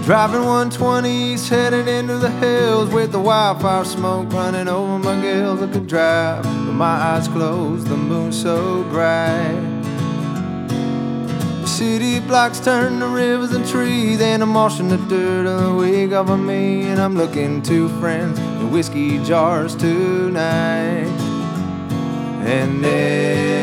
Driving 120s, heading into the hills with the wildfire smoke running over my gills. I could drive with my eyes closed, the moon so bright. The city blocks turn to rivers and trees, and I'm washing the dirt of the week off of me. And I'm looking to friends in whiskey jars tonight. And